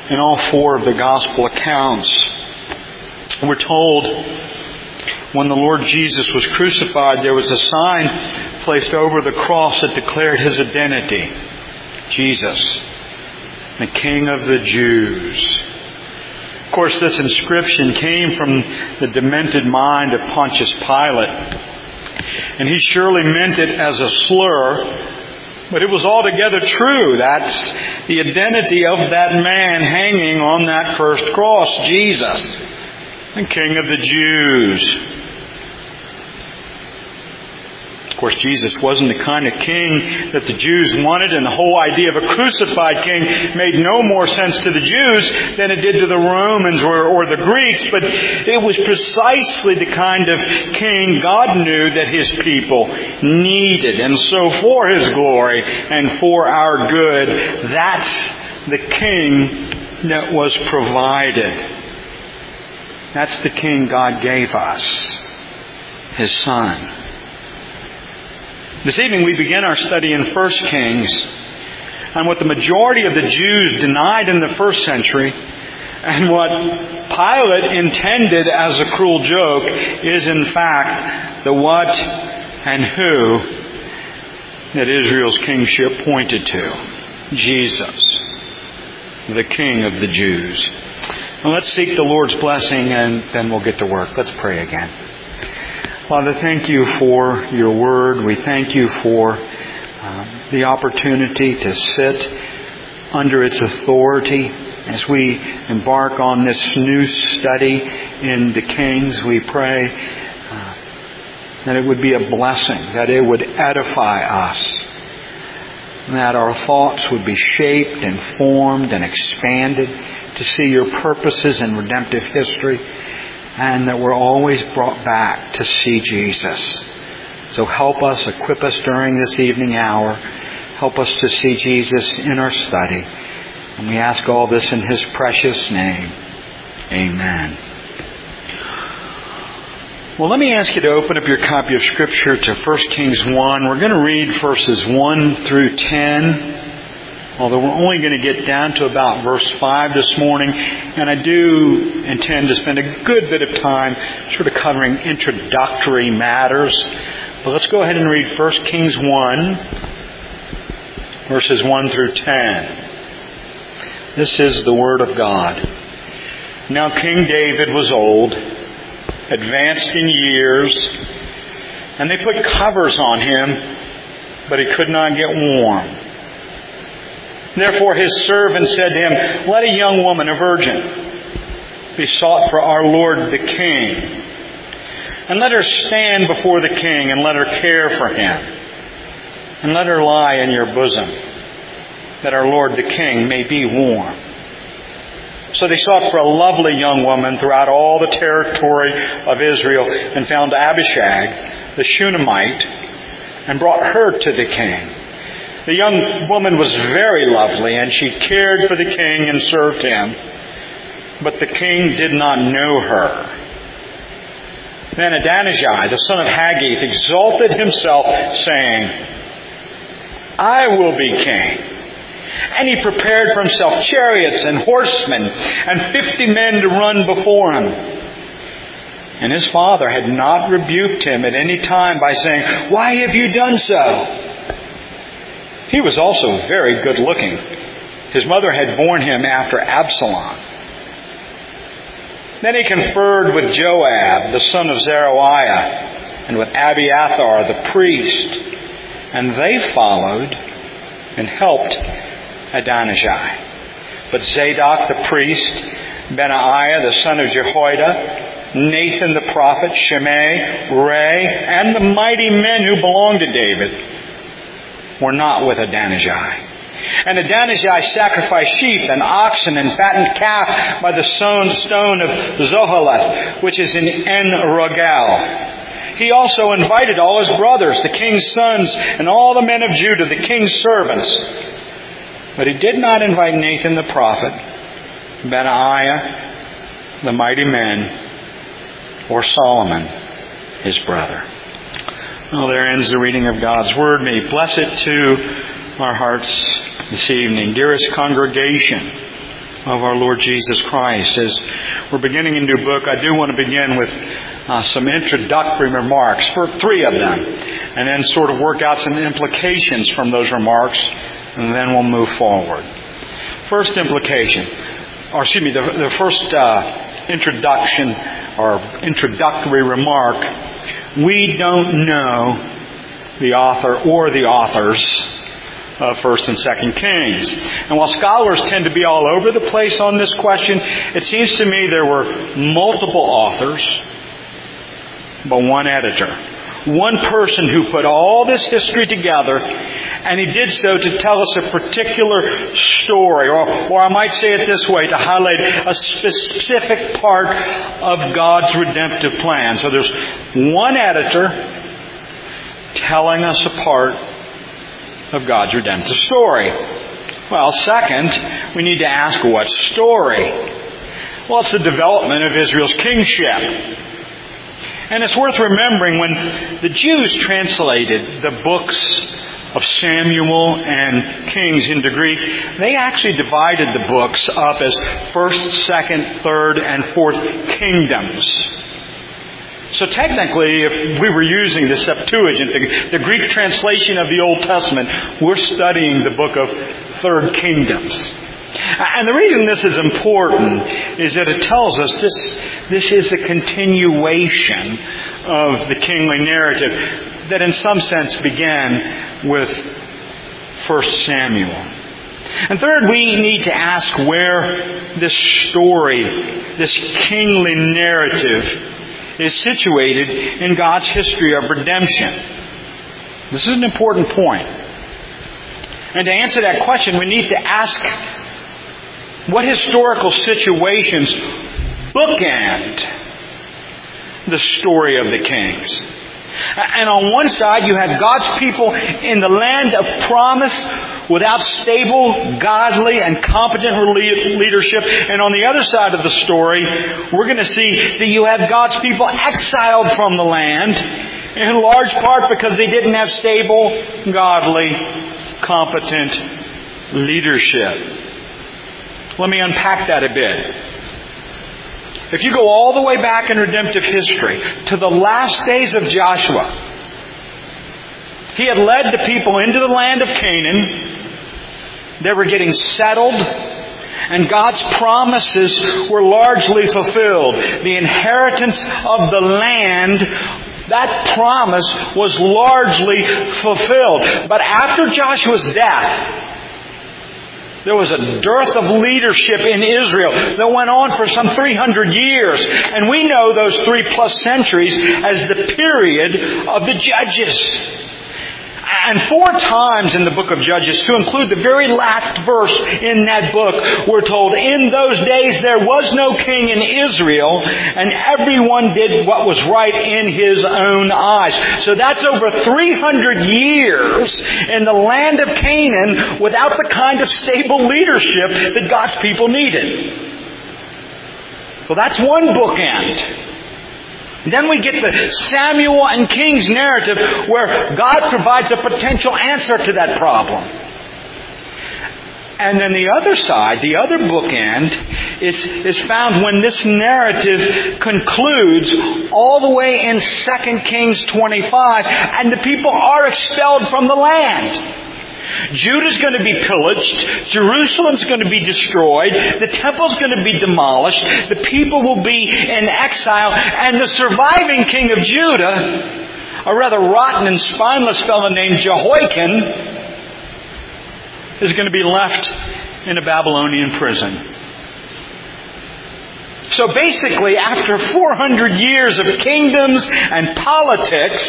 in all four of the Gospel accounts. We're told when the Lord Jesus was crucified, there was a sign placed over the cross that declared His identity. Jesus, the King of the Jews. Of course, this inscription came from the demented mind of Pontius Pilate. And he surely meant it as a slur, but it was altogether true. That's the identity of that man hanging on that first cross, Jesus, the King of the Jews. Of course, Jesus wasn't the kind of king that the Jews wanted, and the whole idea of a crucified king made no more sense to the Jews than it did to the Romans or the Greeks, but it was precisely the kind of king God knew that His people needed. And so for His glory and for our good, that's the king that was provided. That's the king God gave us, His Son. This evening we begin our study in 1 Kings on what the majority of the Jews denied in the first century, and what Pilate intended as a cruel joke is in fact the what and who that Israel's kingship pointed to. Jesus, the King of the Jews. Well, let's seek the Lord's blessing and then we'll get to work. Let's pray again. Father, thank You for Your Word. We thank You for the opportunity to sit under its authority. As we embark on this new study in the Kings, we pray that it would be a blessing, that it would edify us, that our thoughts would be shaped and formed and expanded to see Your purposes in redemptive history, and that we're always brought back to see Jesus. So help us, equip us during this evening hour. Help us to see Jesus in our study. And we ask all this in His precious name. Amen. Well, let me ask you to open up your copy of Scripture to 1 Kings 1. We're going to read verses 1 through 10. Although we're only going to get down to about verse 5 this morning. And I do intend to spend a good bit of time sort of covering introductory matters. But let's go ahead and read 1 Kings 1, verses 1 through 10. This is the Word of God. Now King David was old, advanced in years, and they put covers on him, but he could not get warm. Therefore his servant said to him, Let a young woman, a virgin, be sought for our Lord the King, and let her stand before the King, and let her care for him, and let her lie in your bosom, that our Lord the King may be warm. So they sought for a lovely young woman throughout all the territory of Israel, and found Abishag, the Shunammite, and brought her to the king. The young woman was very lovely, and she cared for the king and served him. But the king did not know her. Then Adonijah, the son of Haggith, exalted himself, saying, I will be king. And he prepared for himself chariots and horsemen, and 50 men to run before him. And his father had not rebuked him at any time by saying, Why have you done so? He was also very good looking. His mother had borne him after Absalom. Then he conferred with Joab, the son of Zeruiah, and with Abiathar, the priest. And they followed and helped Adonijah. But Zadok the priest, Benaiah the son of Jehoiada, Nathan the prophet, Shimei, Ray, and the mighty men who belonged to David were not with Adonijah. And Adonijah sacrificed sheep and oxen and fattened calf by the stone of Zoheleth, which is in En-Rogel. He also invited all his brothers, the king's sons, and all the men of Judah, the king's servants. But he did not invite Nathan the prophet, Benaiah, the mighty men, or Solomon, his brother. Well, there ends the reading of God's Word. May He bless it to our hearts this evening. Dearest congregation, of our Lord Jesus Christ. As we're beginning a new book, I do want to begin with some introductory remarks, for 3 of them, and then sort of work out some implications from those remarks, and then we'll move forward. First implication, the first introduction or introductory remark: we don't know the author or the authors of 1st and 2nd Kings. And while scholars tend to be all over the place on this question, it seems to me there were multiple authors, but one editor. One person who put all this history together, and he did so to tell us a particular story, or I might say it this way, to highlight a specific part of God's redemptive plan. So there's one editor telling us a part of God's redemptive story. Well, second, we need to ask, what story? Well, it's the development of Israel's kingship. And it's worth remembering, when the Jews translated the books of Samuel and Kings into Greek, they actually divided the books up as 1st, 2nd, 3rd, and 4th kingdoms. So technically, if we were using the Septuagint, the Greek translation of the Old Testament, we're studying the book of 3rd kingdoms. And the reason this is important is that it tells us this is a continuation of the kingly narrative that in some sense began with 1 Samuel. And third, we need to ask where this story, this kingly narrative, is situated in God's history of redemption. This is an important point. And to answer that question, we need to ask, what historical situations bookend the story of the kings? And on one side, you have God's people in the land of promise without stable, godly, and competent leadership. And on the other side of the story, we're going to see that you have God's people exiled from the land, in large part because they didn't have stable, godly, competent leadership. Let me unpack that a bit. If you go all the way back in redemptive history to the last days of Joshua, he had led the people into the land of Canaan. They were getting settled, and God's promises were largely fulfilled. The inheritance of the land, that promise was largely fulfilled. But after Joshua's death, there was a dearth of leadership in Israel that went on for some 300 years. And we know those 3+ centuries as the period of the Judges. And 4 times in the book of Judges, to include the very last verse in that book, we're told, in those days there was no king in Israel, and everyone did what was right in his own eyes. So that's over 300 years in the land of Canaan without the kind of stable leadership that God's people needed. So that's one bookend. Then we get the Samuel and Kings narrative, where God provides a potential answer to that problem. And then the other side, the other bookend, is found when this narrative concludes all the way in 2 Kings 25, and the people are expelled from the land. Judah's going to be pillaged. Jerusalem's going to be destroyed. The temple's going to be demolished. The people will be in exile. And the surviving king of Judah, a rather rotten and spineless fellow named Jehoiakim, is going to be left in a Babylonian prison. So basically, after 400 years of kingdoms and politics,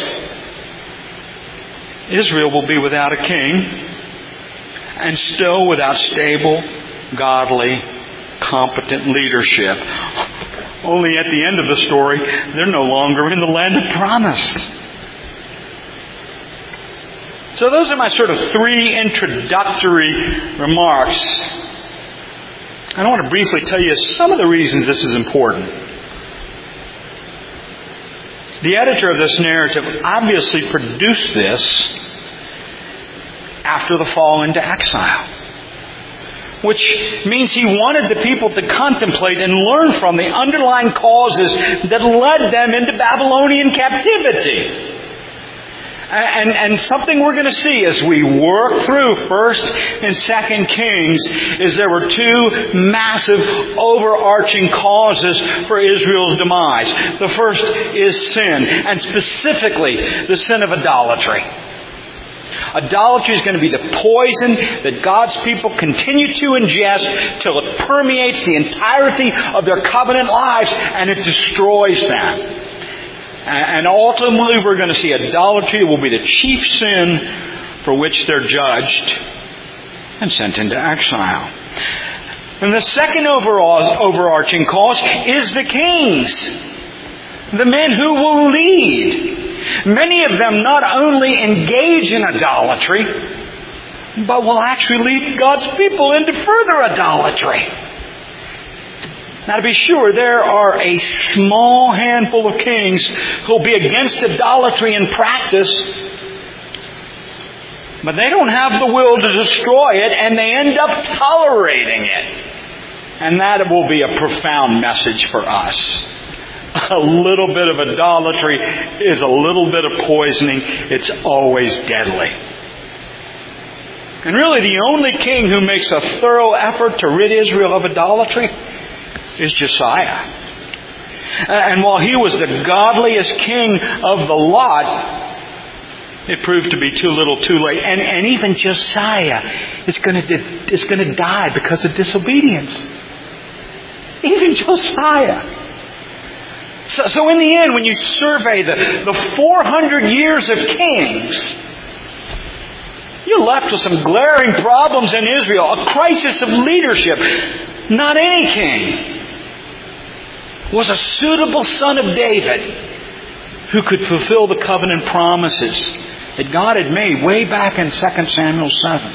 Israel will be without a king, and still without stable, godly, competent leadership. Only at the end of the story, they're no longer in the land of promise. So those are my sort of 3 introductory remarks. And I want to briefly tell you some of the reasons this is important. The editor of this narrative obviously produced this after the fall into exile. which means he wanted the people to contemplate and learn from the underlying causes that led them into Babylonian captivity. And something we're going to see as we work through 1st and 2nd Kings is there were two massive overarching causes for Israel's demise. The first is sin, and specifically the sin of idolatry. Idolatry is going to be the poison that God's people continue to ingest till it permeates the entirety of their covenant lives and it destroys them. And ultimately we're going to see idolatry will be the chief sin for which they're judged and sent into exile. And the second overarching cause is the kings, the men who will lead. Many of them not only engage in idolatry, but will actually lead God's people into further idolatry. Now, to be sure, there are a small handful of kings who will be against idolatry in practice, but they don't have the will to destroy it, and they end up tolerating it. And that will be a profound message for us. A little bit of idolatry is a little bit of poisoning. It's always deadly. And really, the only king who makes a thorough effort to rid Israel of idolatry is Josiah. And while he was the godliest king of the lot, it proved to be too little too late. And even Josiah is going to die because of disobedience. Even Josiah. So in the end, when you survey the 400 years of kings, you're left with some glaring problems in Israel. A crisis of leadership. Not any king was a suitable son of David who could fulfill the covenant promises that God had made way back in 2 Samuel 7.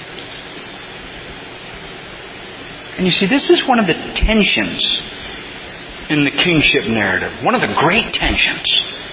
And you see, this is one of the tensions in the kingship narrative. One of the great tensions.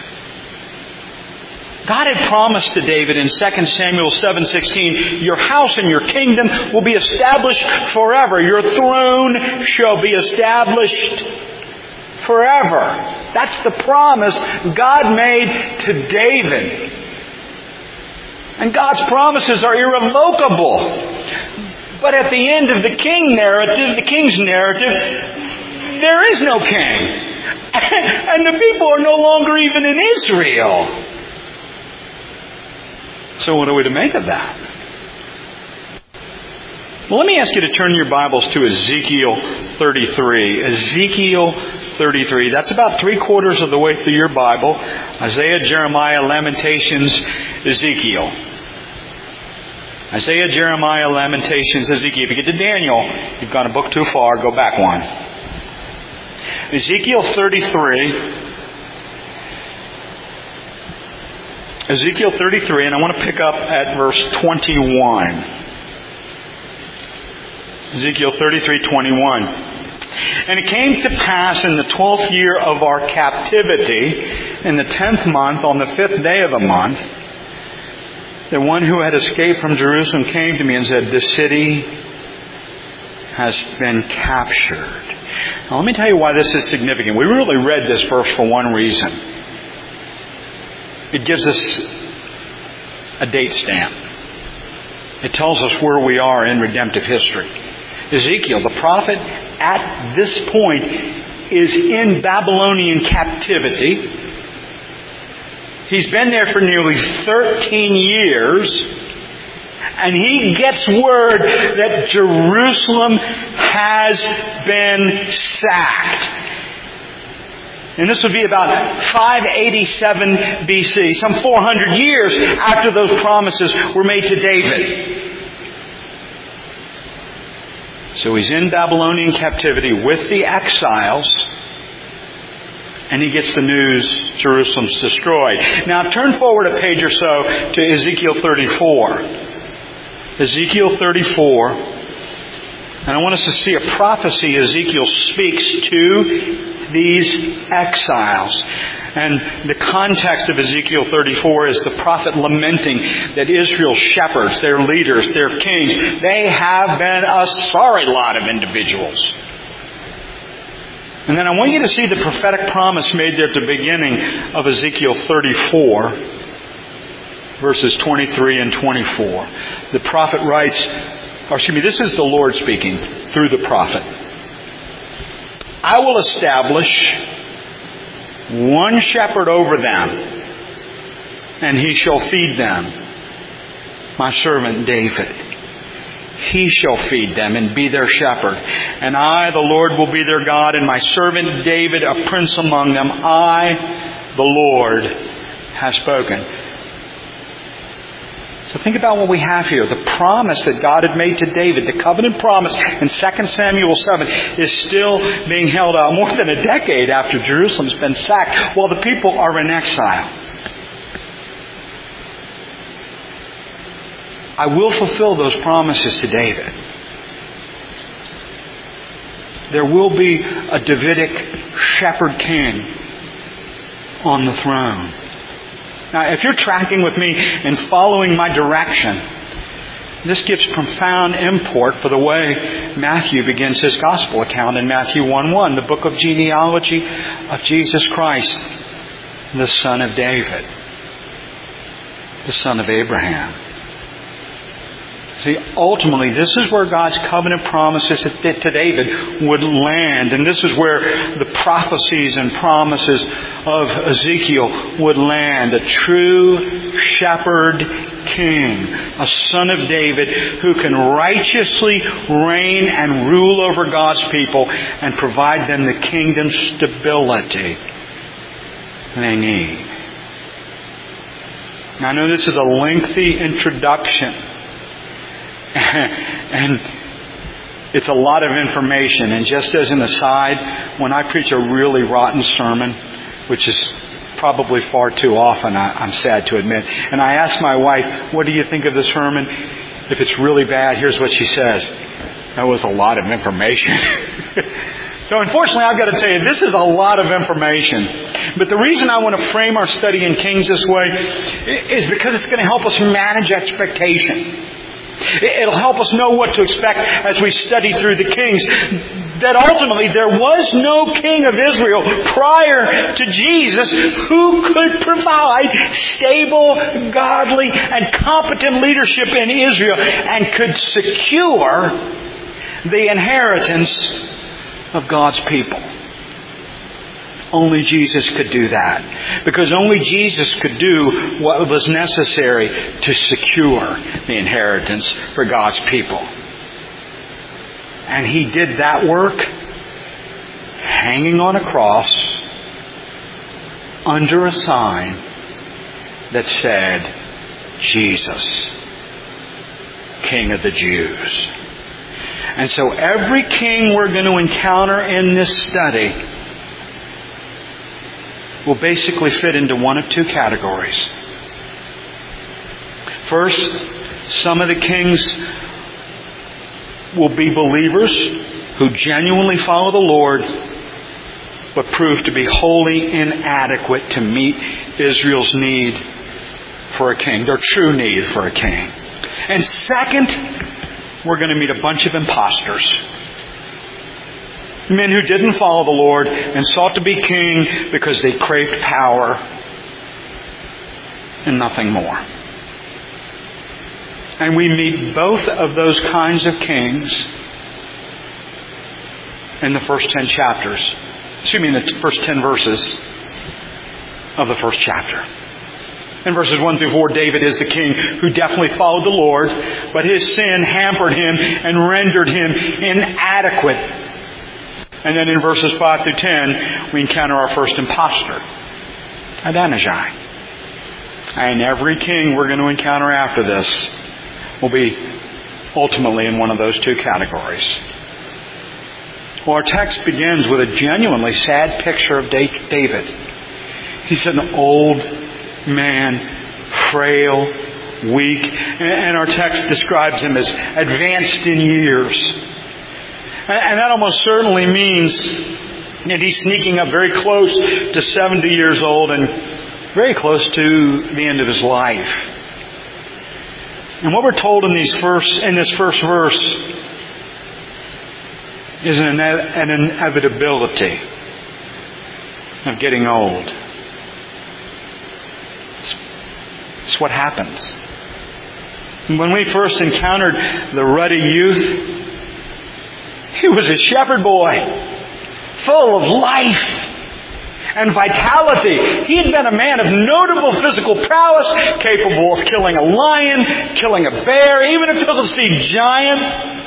God had promised to David in 2 Samuel 7:16, your house and your kingdom will be established forever. Your throne shall be established forever. That's the promise God made to David. And God's promises are irrevocable. But at the end of the king's narrative, there is no king. And the people are no longer even in Israel. So what are we to make of that? Well, let me ask you to turn your Bibles to Ezekiel 33. Ezekiel 33. That's about 3/4 of the way through your Bible. Isaiah, Jeremiah, Lamentations, Ezekiel. Isaiah, Jeremiah, Lamentations, Ezekiel. If you get to Daniel, you've gone a book too far. Go back one. Ezekiel 33. Ezekiel 33, and I want to pick up at verse 21. Ezekiel 33:21. And it came to pass in the 12th year of our captivity, in the 10th month, on the 5th day of the month, that one who had escaped from Jerusalem came to me and said, this city has been captured. Now let me tell you why this is significant. We really read this verse for one reason. It gives us a date stamp. It tells us where we are in redemptive history. Ezekiel, the prophet, at this point is in Babylonian captivity. He's been there for nearly 13 years. And he gets word that Jerusalem has been sacked. And this would be about 587 BC, some 400 years after those promises were made to David. So he's in Babylonian captivity with the exiles, and he gets the news Jerusalem's destroyed. Now turn forward a page or so to Ezekiel 34. Ezekiel 34. And I want us to see a prophecy Ezekiel speaks to these exiles. And the context of Ezekiel 34 is the prophet lamenting that Israel's shepherds, their leaders, their kings, they have been a sorry lot of individuals. And then I want you to see the prophetic promise made there at the beginning of Ezekiel 34, verses 23 and 24. The prophet writes, this is the Lord speaking through the prophet. I will establish one shepherd over them, and he shall feed them, my servant David. He shall feed them and be their shepherd. And I, the Lord, will be their God, and my servant David, a prince among them. I, the Lord, have spoken. So think about what we have here. The promise that God had made to David, the covenant promise in 2 Samuel 7, is still being held out more than a decade after Jerusalem's been sacked, while the people are in exile. I will fulfill those promises to David. There will be a Davidic shepherd king on the throne. Now, if you're tracking with me and following my direction, this gives profound import for the way Matthew begins his gospel account in Matthew 1:1, the book of genealogy of Jesus Christ, the son of David, the son of Abraham. See, ultimately, this is where God's covenant promises to David would land. And this is where the prophecies and promises of Ezekiel would land. A true shepherd king, a son of David who can righteously reign and rule over God's people and provide them the kingdom stability they need. Now, I know this is a lengthy introduction. And it's a lot of information. And just as an aside, when I preach a really rotten sermon, which is probably far too often, I'm sad to admit, and I ask my wife, what do you think of the sermon? If it's really bad, here's what she says. That was a lot of information. So unfortunately, I've got to tell you, this is a lot of information. But the reason I want to frame our study in Kings this way is because it's going to help us manage expectation. It'll help us know what to expect as we study through the kings. That ultimately there was no king of Israel prior to Jesus who could provide stable, godly, and competent leadership in Israel and could secure the inheritance of God's people. Only Jesus could do that. Because only Jesus could do what was necessary to secure the inheritance for God's people. And He did that work hanging on a cross under a sign that said, Jesus, King of the Jews. And so every king we're going to encounter in this study will basically fit into one of two categories. First, some of the kings will be believers who genuinely follow the Lord, but prove to be wholly inadequate to meet Israel's need for a king, their true need for a king. And second, we're going to meet a bunch of imposters. Men who didn't follow the Lord and sought to be king because they craved power and nothing more. And we meet both of those kinds of kings in the first 10 chapters. In the first 10 verses of the first chapter. In verses 1 through 4, David is the king who definitely followed the Lord, but his sin hampered him and rendered him inadequate. And then in verses 5 through 10, we encounter our first imposter, Adonijah. And every king we're going to encounter after this will be ultimately in one of those two categories. Well, our text begins with a genuinely sad picture of David. He's an old man, frail, weak, and our text describes him as advanced in years. And that almost certainly means And he's sneaking up very close to 70 years old and very close to the end of his life. And what we're told in this first verse is an inevitability of getting old. It's what happens. When we first encountered the ruddy youth, he was a shepherd boy, full of life and vitality. He had been a man of notable physical prowess, capable of killing a lion, killing a bear, even a Philistine giant.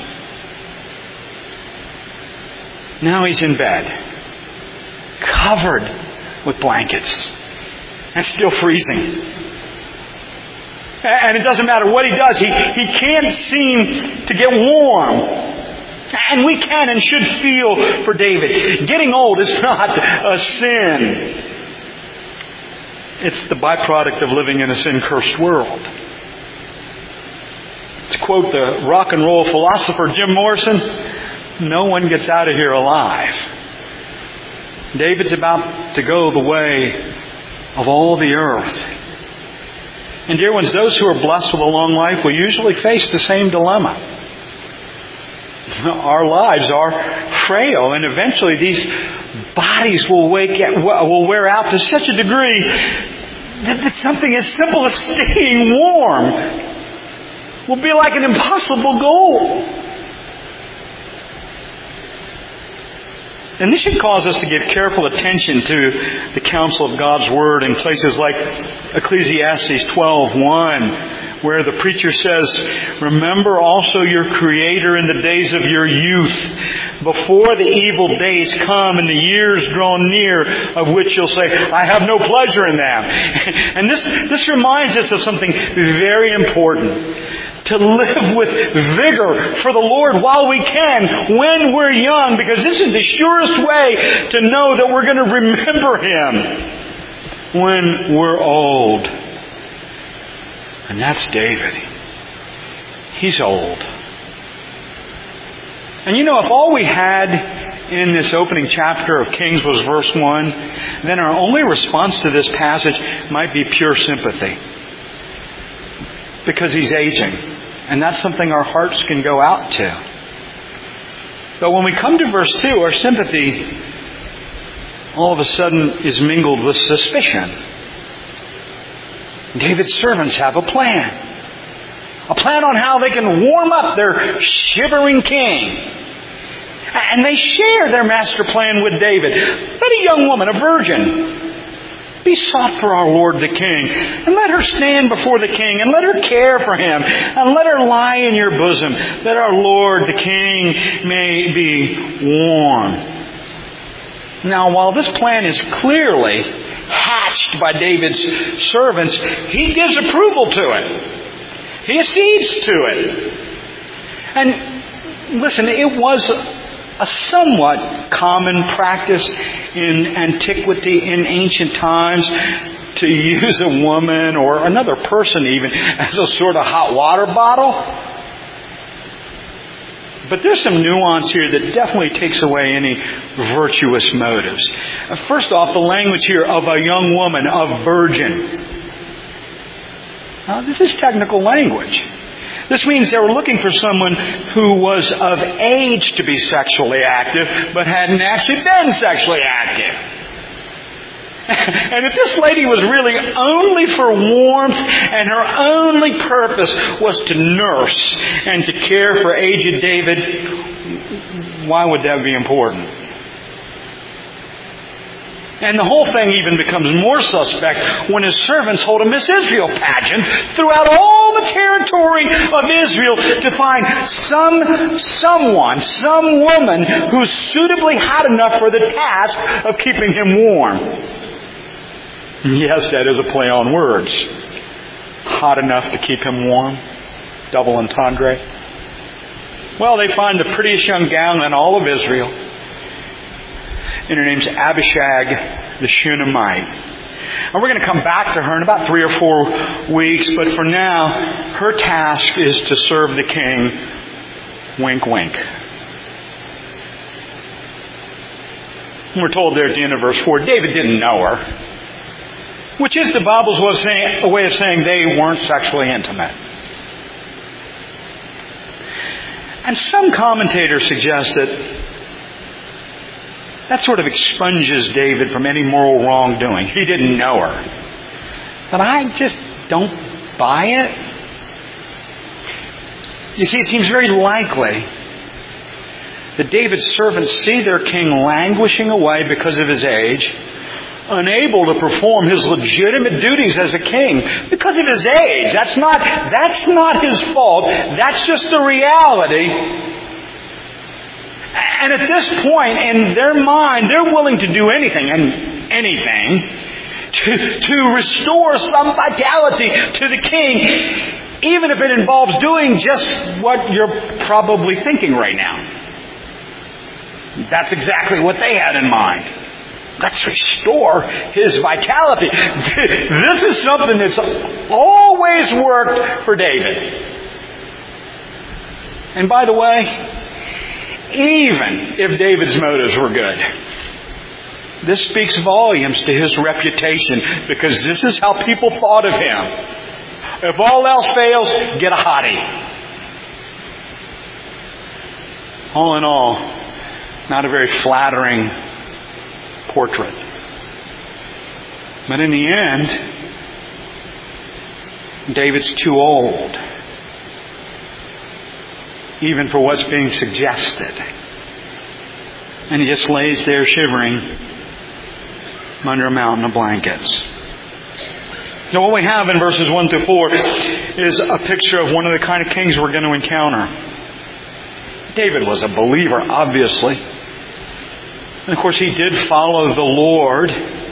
Now he's in bed, covered with blankets, and still freezing. And it doesn't matter what he does, he can't seem to get warm. And we can and should feel for David. Getting old is not a sin. It's the byproduct of living in a sin-cursed world. To quote the rock and roll philosopher Jim Morrison, no one gets out of here alive. David's about to go the way of all the earth. And dear ones, those who are blessed with a long life will usually face the same dilemma. Our lives are frail, and eventually these bodies will wear out to such a degree that something as simple as staying warm will be like an impossible goal. And this should cause us to give careful attention to the counsel of God's Word in places like Ecclesiastes 12:1, where the preacher says, "Remember also your Creator in the days of your youth, before the evil days come and the years draw near, of which you'll say, I have no pleasure in them." And this reminds us of something very important. To live with vigor for the Lord while we can, when we're young, because this is the surest way to know that we're going to remember Him when we're old. And that's David. He's old. And you know, if all we had in this opening chapter of Kings was verse 1, then our only response to this passage might be pure sympathy. Because he's aging. And that's something our hearts can go out to. But when we come to verse 2, our sympathy all of a sudden is mingled with suspicion. David's servants have a plan. A plan on how they can warm up their shivering king. And they share their master plan with David. Let a young woman, a virgin, be sought for our Lord the King, and let her stand before the King, and let her care for him, and let her lie in your bosom, that our Lord the King may be warm. Now, while this plan is clearly hatched by David's servants, he gives approval to it. He accedes to it. And listen, it was a somewhat common practice in antiquity, in ancient times, to use a woman or another person even as a sort of hot water bottle. But there's some nuance here that definitely takes away any virtuous motives. First off, the language here of a young woman, a virgin. Now, this is technical language. This means they were looking for someone who was of age to be sexually active, but hadn't actually been sexually active. And if this lady was really only for warmth and her only purpose was to nurse and to care for aged David, why would that be important? And the whole thing even becomes more suspect when his servants hold a Miss Israel pageant throughout all the territory of Israel to find some woman who's suitably hot enough for the task of keeping him warm. Yes, that is a play on words. Hot enough to keep him warm. Double entendre. Well, they find the prettiest young gal in all of Israel. And her name's Abishag the Shunammite. And we're going to come back to her in about 3 or 4 weeks, but for now, her task is to serve the king. Wink, wink. We're told there at the end of verse 4, David didn't know her. Which is the Bible's way of saying they weren't sexually intimate. And some commentators suggest that sort of expunges David from any moral wrongdoing. He didn't know her. But I just don't buy it. You see, it seems very likely that David's servants see their king languishing away because of his age, unable to perform his legitimate duties as a king because of his age. That's not his fault. That's just the reality. And at this point, in their mind, they're willing to do anything to restore some vitality to the king, even if it involves doing just what you're probably thinking right now. That's exactly what they had in mind. Let's restore his vitality. This is something that's always worked for David. And by the way, even if David's motives were good, this speaks volumes to his reputation, because this is how people thought of him. If all else fails, get a hottie. All in all, not a very flattering portrait. But in the end, David's too old, even for what's being suggested. And he just lays there shivering under a mountain of blankets. Now what we have in verses 1 through 4 is a picture of one of the kind of kings we're going to encounter. David was a believer, obviously. And of course, he did follow the Lord.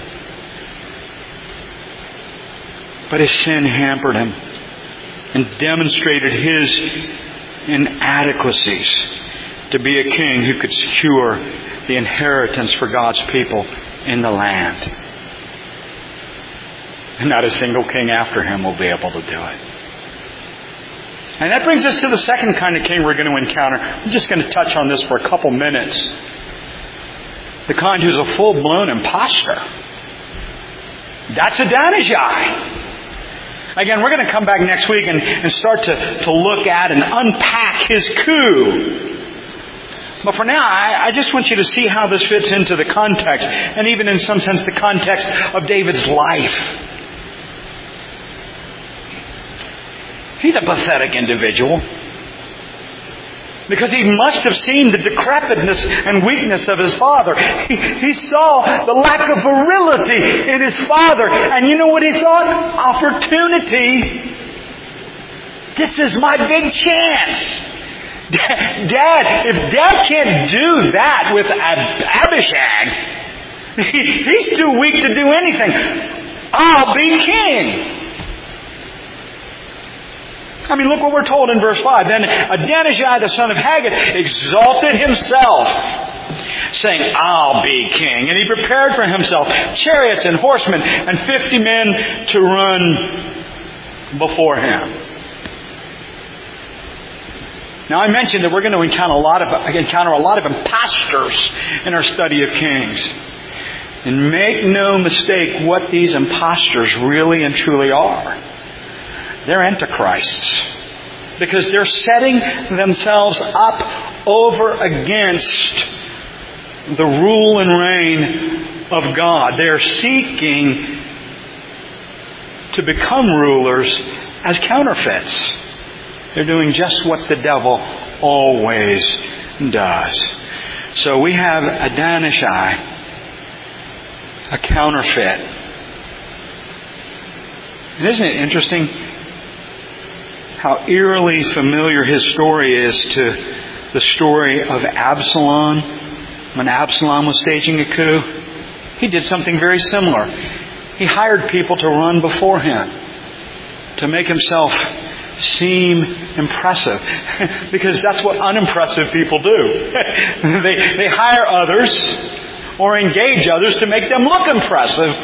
But his sin hampered him and demonstrated his inadequacies to be a king who could secure the inheritance for God's people in the land. And not a single king after him will be able to do it. And that brings us to the second kind of king we're going to encounter. I'm just going to touch on this for a couple minutes. The kind who's a full-blown imposter. That's Adonijah. Again, we're going to come back next week and start to look at and unpack his coup. But for now, I just want you to see how this fits into the context, and even in some sense the context of David's life. He's a pathetic individual, because he must have seen the decrepitness and weakness of his father. He saw the lack of virility in his father. And you know what he thought? Opportunity. This is my big chance. Dad, if Dad can't do that with Abishag, he's too weak to do anything. I'll be king. I mean, look what we're told in verse 5. Then Adonijah, the son of Haggith, exalted himself, saying, I'll be king. And he prepared for himself chariots and horsemen and 50 men to run before him. Now, I mentioned that we're going to encounter a lot of impostors in our study of kings. And make no mistake what these impostors really and truly are. They're antichrists, because they're setting themselves up over against the rule and reign of God. They're seeking to become rulers as counterfeits. They're doing just what the devil always does. So we have Adonijah, a counterfeit. And isn't it interesting how eerily familiar his story is to the story of Absalom when Absalom was staging a coup? He did something very similar. He hired people to run before him to make himself seem impressive, because that's what unimpressive people do. They hire others or engage others to make them look impressive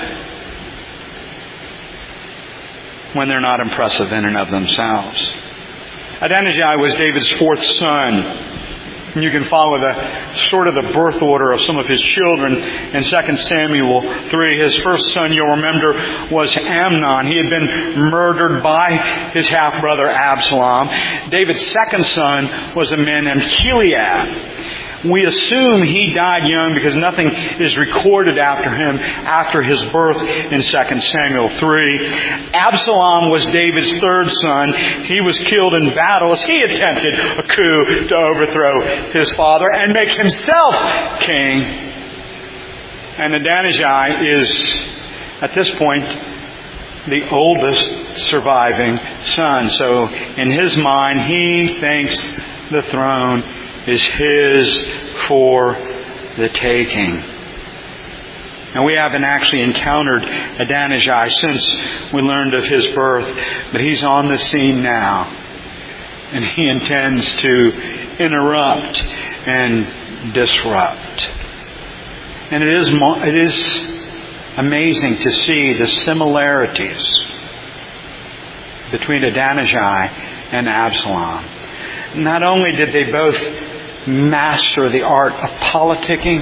when they're not impressive in and of themselves. Adonijah was David's fourth son. And you can follow the birth order of some of his children in 2 Samuel 3. His first son, you'll remember, was Amnon. He had been murdered by his half-brother Absalom. David's second son was a man named Gilead. We assume he died young because nothing is recorded after him after his birth in 2 Samuel 3. Absalom was David's third son. He was killed in battle as he attempted a coup to overthrow his father and make himself king. And Adonijah is, at this point, the oldest surviving son. So in his mind, he thinks the throne is his for the taking. And we haven't actually encountered Adonijah since we learned of his birth, but he's on the scene now. And he intends to interrupt and disrupt. And it is amazing to see the similarities between Adonijah and Absalom. Not only did they both master the art of politicking,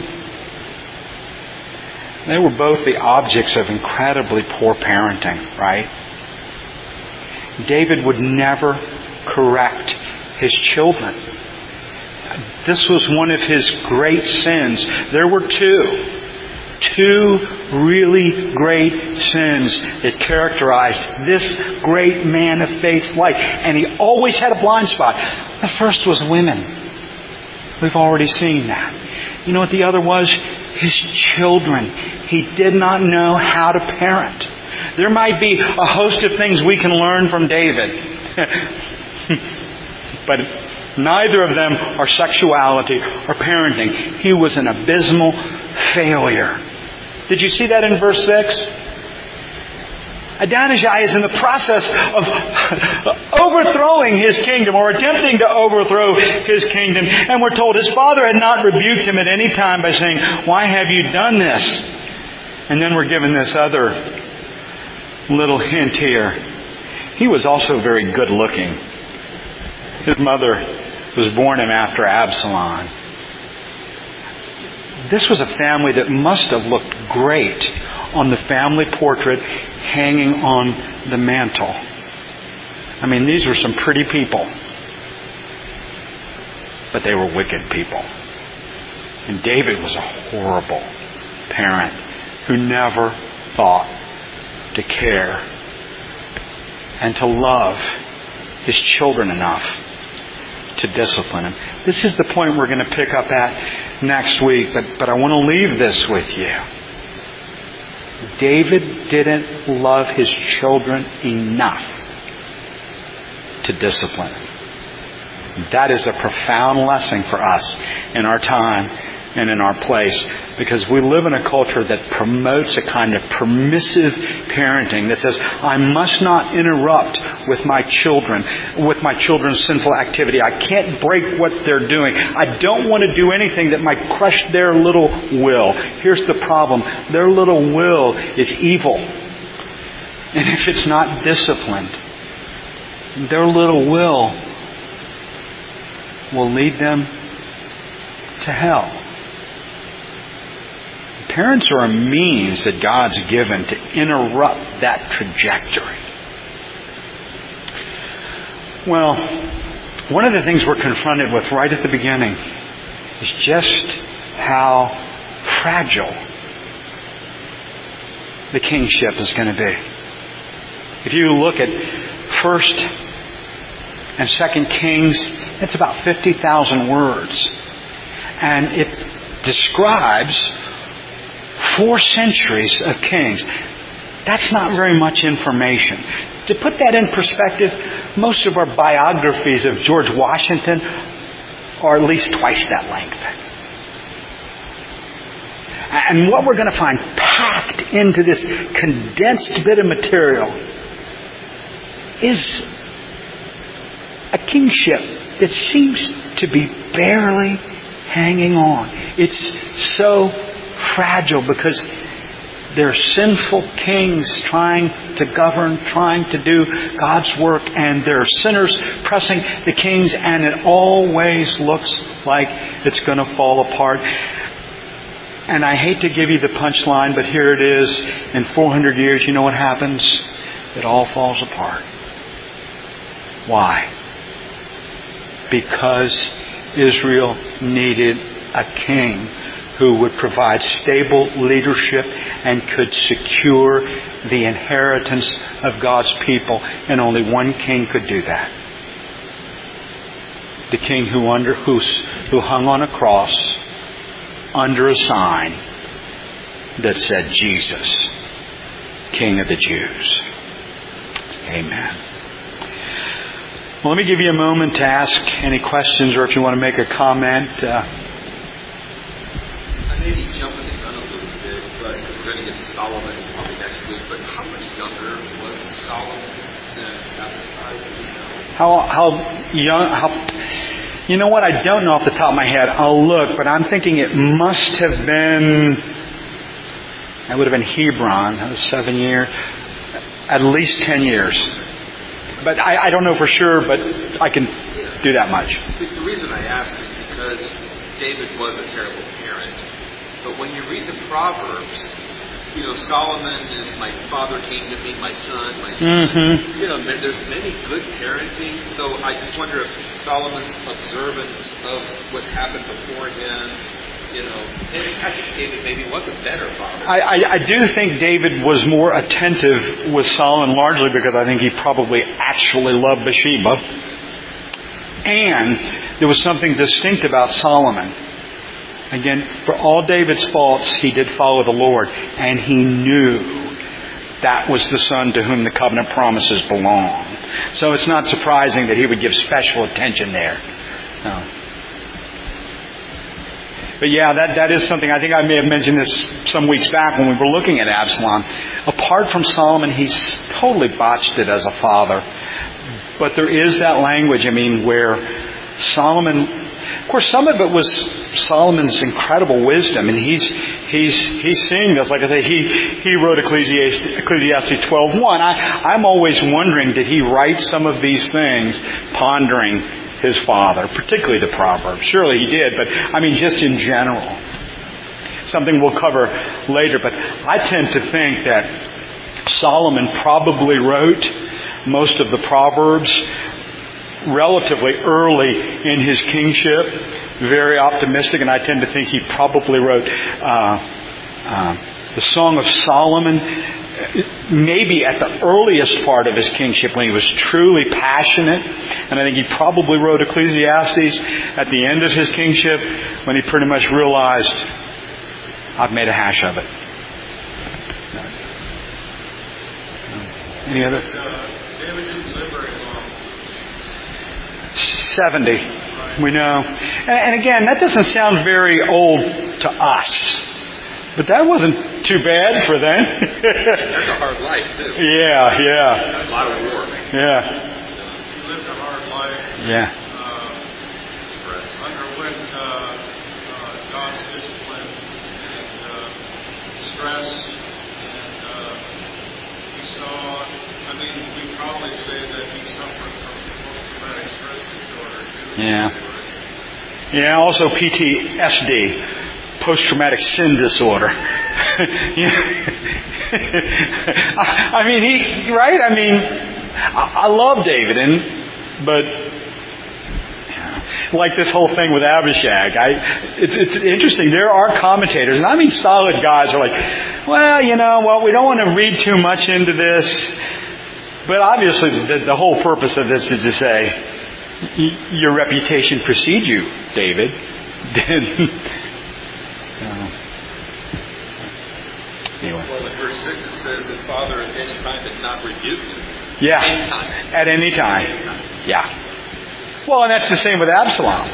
they were both the objects of incredibly poor parenting, right? David would never correct his children. This was one of his great sins. There were two really great sins that characterized this great man of faith's life. And he always had a blind spot. The first was women. We've already seen that. You know what the other was? His children. He did not know how to parent. There might be a host of things we can learn from David. But neither of them are sexuality or parenting. He was an abysmal failure. Did you see that in verse 6? Adonijah is in the process of overthrowing his kingdom, or attempting to overthrow his kingdom. And we're told his father had not rebuked him at any time by saying, "Why have you done this?" And then we're given this other little hint here. He was also very good looking. His mother was born him after Absalom. This was a family that must have looked great on the family portrait hanging on the mantle. I mean, these were some pretty people. But they were wicked people. And David was a horrible parent who never thought to care and to love his children enough to discipline them. This is the point we're going to pick up at next week, but I want to leave this with you. David didn't love his children enough to discipline them. That is a profound lesson for us in our time and in our place, because we live in a culture that promotes a kind of permissive parenting that says, I must not interrupt with my children's sinful activity. I can't break what they're doing. I don't want to do anything that might crush their little will. Here's the problem. Their little will is evil. And if it's not disciplined, their little will lead them to hell. Parents are a means that God's given to interrupt that trajectory. Well, one of the things we're confronted with right at the beginning is just how fragile the kingship is going to be. If you look at 1st and 2nd Kings, it's about 50,000 words. And it describes 4 centuries of kings. That's not very much information. To put that in perspective, most of our biographies of George Washington are at least twice that length. And what we're going to find packed into this condensed bit of material is a kingship that seems to be barely hanging on. It's so fragile because They're sinful kings trying to govern, trying to do God's work, and there are sinners pressing the kings, and it always looks like it's going to fall apart. And I hate to give you the punchline, but here it is. In 400 years, you know what happens? It all falls apart. Why? Because Israel needed a king who would provide stable leadership and could secure the inheritance of God's people. And only one king could do that. The king who hung on a cross under a sign that said, Jesus, King of the Jews. Amen. Well, let me give you a moment to ask any questions, or if you want to make a comment. I may be jumping the gun a little bit, but we're going to get to Solomon probably next week. But how much younger was Solomon than chapter 5? How young? You know what? I don't know off the top of my head. I'll look, but I'm thinking it must have been. That would have been Hebron. That was 7 years. At least 10 years. But I don't know for sure, but I can do that much. The reason I ask is because David was a terrible parent. But when you read the Proverbs, Solomon is my father came to me, my son, my son. Mm-hmm. There's many good parenting. So I just wonder if Solomon's observance of what happened before him, and I think David maybe was a better father. I do think David was more attentive with Solomon, largely because I think he probably actually loved Bathsheba. And there was something distinct about Solomon. Again, for all David's faults, he did follow the Lord. And he knew that was the son to whom the covenant promises belong. So it's not surprising that he would give special attention there. No. But yeah, that is something. I think I may have mentioned this some weeks back when we were looking at Absalom. Apart from Solomon, he's totally botched it as a father. But there is that language, where Solomon, of course, some of it was Solomon's incredible wisdom, and he's seeing this. Like I say, he wrote Ecclesiastes 12:1. I'm always wondering, did he write some of these things pondering his father, particularly the Proverbs? Surely he did, but just in general. Something we'll cover later, but I tend to think that Solomon probably wrote most of the Proverbs relatively early in his kingship, very optimistic, and I tend to think he probably wrote the Song of Solomon maybe at the earliest part of his kingship when he was truly passionate. And I think he probably wrote Ecclesiastes at the end of his kingship when he pretty much realized, I've made a hash of it. Any other? David didn't live very long. 70. We know. And again, that doesn't sound very old to us. But that wasn't too bad for them. That's a hard life, too. Yeah. A lot of war. Yeah. He lived a hard life. Yeah. Underwent God's discipline and stress. And he saw, we probably say that he suffered from post-traumatic stress disorder, too. Yeah, also PTSD. Post-traumatic sin disorder. I love David, but like this whole thing with Abishag, it's interesting. There are commentators, and solid guys are like, we don't want to read too much into this, but obviously the whole purpose of this is to say, your reputation precedes you, David. Anyway. Well, in verse 6 it says his father at any time had not rebuked him. Yeah. Anytime. At any time. Yeah. Well, and that's the same with Absalom.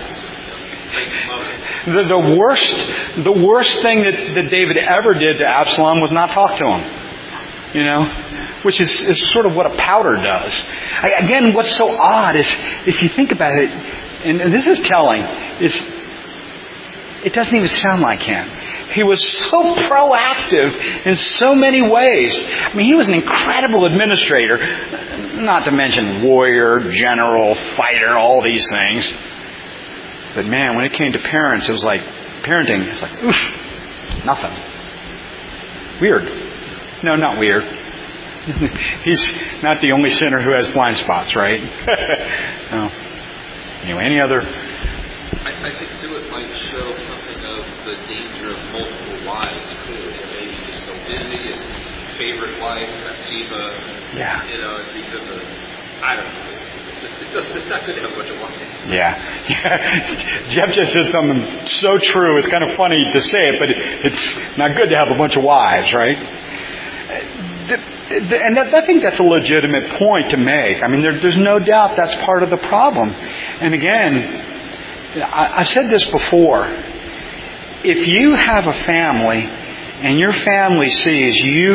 The worst thing that David ever did to Absalom was not talk to him. Which is sort of what a powder does. Again, what's so odd is, if you think about it, and this is telling, it doesn't even sound like him. He was so proactive in so many ways. I mean, he was an incredible administrator, not to mention warrior, general, fighter, all these things. But man, when it came to parents, it was like parenting. It's like, oof, nothing. Weird. No, not weird. He's not the only sinner who has blind spots, right? No. Anyway, any other? I think too it might show something of the danger of multiple wives too. Maybe just so busy and favorite wife, Bathsheba. Yeah. These are the, I don't know. It's not good to have a bunch of wives. Yeah. Jeff just said something so true. It's kind of funny to say it, but it's not good to have a bunch of wives, right? And I think that's a legitimate point to make. I mean, there's no doubt that's part of the problem. And again, I've said this before. If you have a family and your family sees you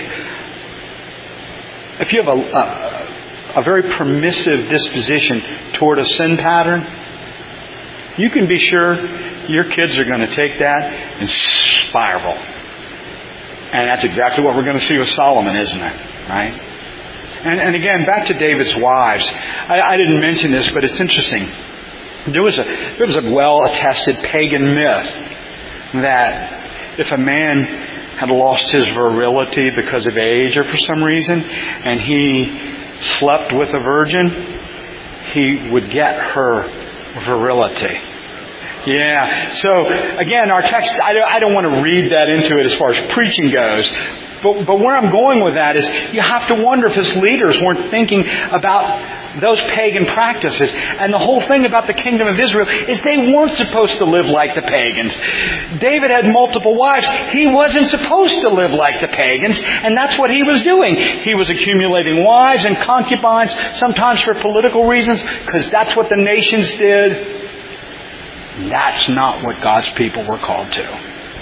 if you have a very permissive disposition toward a sin pattern, you can be sure your kids are going to take that and spiral. And that's exactly what we're going to see with Solomon, isn't it? Right? And again, back to David's wives. I didn't mention this, but it's interesting. There was a well-attested pagan myth that if a man had lost his virility because of age or for some reason, and he slept with a virgin, he would get her virility. Yeah. So again, our text, I don't want to read that into it as far as preaching goes. But where I'm going with that is you have to wonder if his leaders weren't thinking about those pagan practices. And the whole thing about the kingdom of Israel is they weren't supposed to live like the pagans. David had multiple wives. He wasn't supposed to live like the pagans. And that's what he was doing. He was accumulating wives and concubines, sometimes for political reasons, because that's what the nations did. That's not what God's people were called to.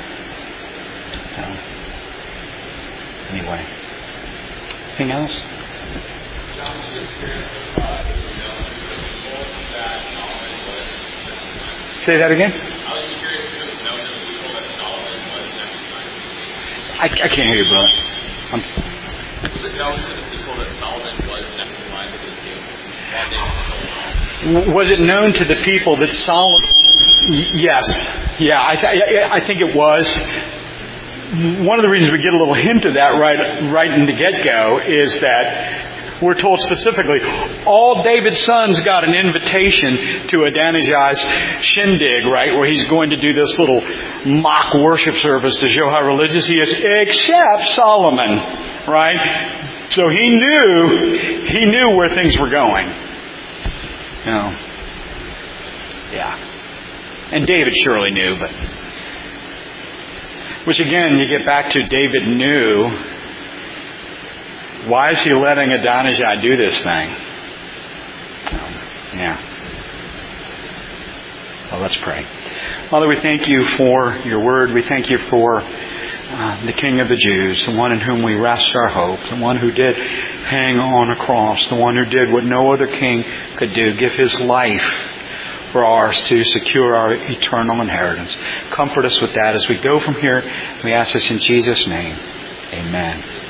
So, anyway. Anything else? Say that again? I was just curious if it was known to the people that Solomon was next to I can't hear you, brother. Was it known to the people that Solomon was next in line to the king while David was alive? Was it known to the people that Solomon... Yes. Yeah, I think it was. One of the reasons we get a little hint of that right in the get-go is that we're told specifically all David's sons got an invitation to Adonijah's shindig, right, where he's going to do this little mock worship service to show how religious he is, except Solomon, right? So he knew where things were going. Yeah. And David surely knew, but... Which again, you get back to David knew. Why is he letting Adonijah do this thing? Yeah. Well, let's pray. Father, we thank you for your word. We thank you for the King of the Jews, the one in whom we rest our hope, the one who did hang on a cross, the one who did what no other king could do, give his life for ours to secure our eternal inheritance. Comfort us with that as we go from here. We ask this in Jesus' name. Amen.